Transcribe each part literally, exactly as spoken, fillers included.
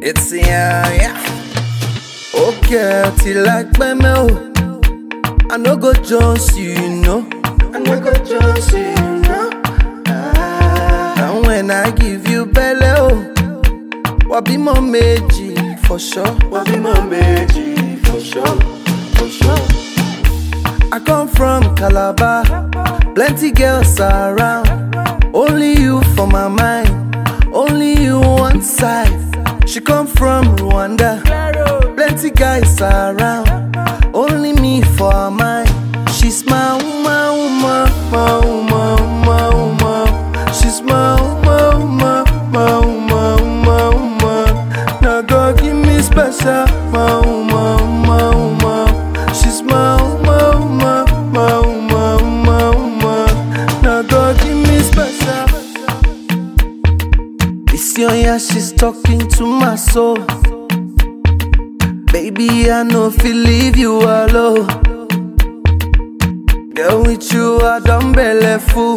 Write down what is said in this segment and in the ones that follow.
It's yeah, yeah. Okay, till like me, oh. I no go just you, you know. I no go just you, you know. Ah. And when I give you belly, oh, what be my meji for sure? What be my meji for sure? For sure. I come from Calabar, plenty girls around. Only you for my mind, only you one side. She come from Rwanda, plenty guys around. Only me for her mind. She's my woman, woman, my woman, my woman. She's my woman, woman, my woman, my woman. Now God give me special, my woman, my woman. She's my woman, woman, my woman, my woman. Now God give me special. This young yeah, she's talking to my soul. Baby, I know feel leave you alone. Girl, with you I don't belly full.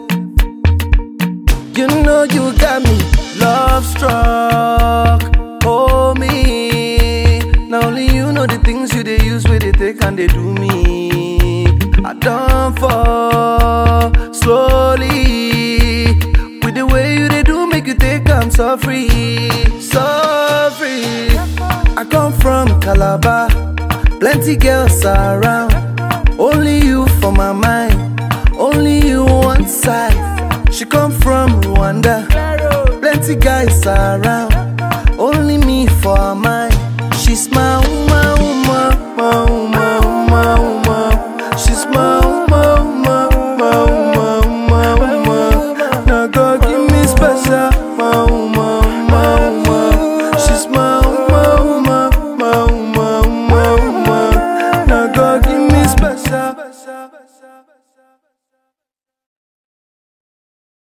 You know you got me love struck. Oh me, now only you know the things you they use with they take and they do me. I don't fall slowly with the way you they do make you take I'm so free, so free. I come from Calabar, plenty girls around. Only you for my mind, only you one side. She come from Rwanda, plenty guys around.